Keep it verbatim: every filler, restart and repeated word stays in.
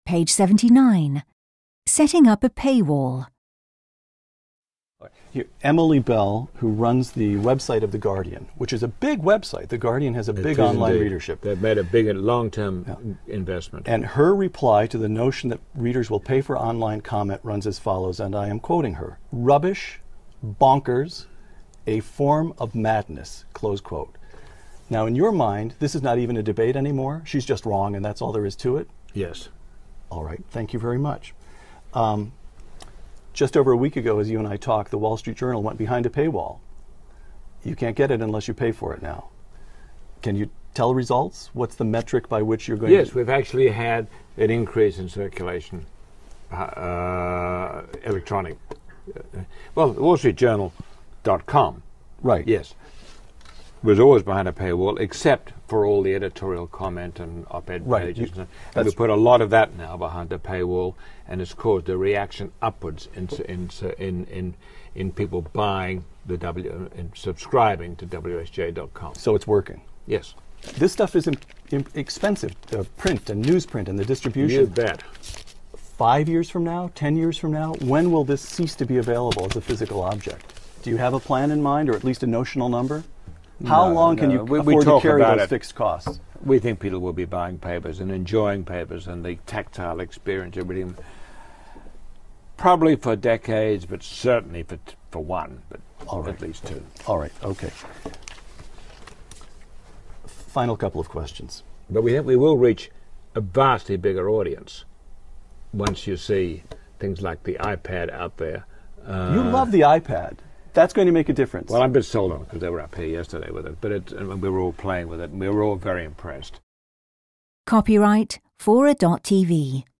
Page seventy-nine. Setting up a paywall. Here, Emily Bell, who runs the website of The Guardian, which is a big website. The Guardian has a It big is online indeed. readership. They've made a big and long-term Yeah. investment. And her reply to the notion that readers will pay for online comment runs as follows, and I am quoting her: "Rubbish, bonkers, a form of madness," close quote. Now, in your mind, this is not even a debate anymore. She's just wrong, and that's all there is to it. Yes. All right, thank you very much. Um, just over a week ago, as you and I talked, the Wall Street Journal went behind a paywall. You can't get it unless you pay for it now. Can you tell results? What's the metric by which you're going Yes, to... we've actually had an increase in circulation, uh, electronic. Uh, well, wall street journal dot com, Right. yes, was always behind a paywall, except for all the editorial comment and op-ed Right. pages. You- and, and we that's- put a lot of that now behind the paywall, and it's caused a reaction upwards in in in in, in people buying the W and subscribing to W S J dot com. So it's working. Yes, This stuff is im- im- expensive, uh, print and newsprint and the distribution. you bet. Five years from now, ten years from now, when will this cease to be available as a physical object? Do you have a plan in mind, or at least a notional number? How No, long can no. you We- we afford to talk carry about those it. fixed costs? We think people will be buying papers and enjoying papers and the tactile experience of reading them. Probably for decades, but certainly for t- for one, but All right. at least two. All right, okay. Final couple of questions. But we have, we will reach a vastly bigger audience once you see things like the iPad out there. Uh, You love the iPad. That's going to make a difference. Well, I'm a bit sold on it because they were up here yesterday with it, but it, and we were all playing with it, and we were all very impressed. Copyright Fora dot T V.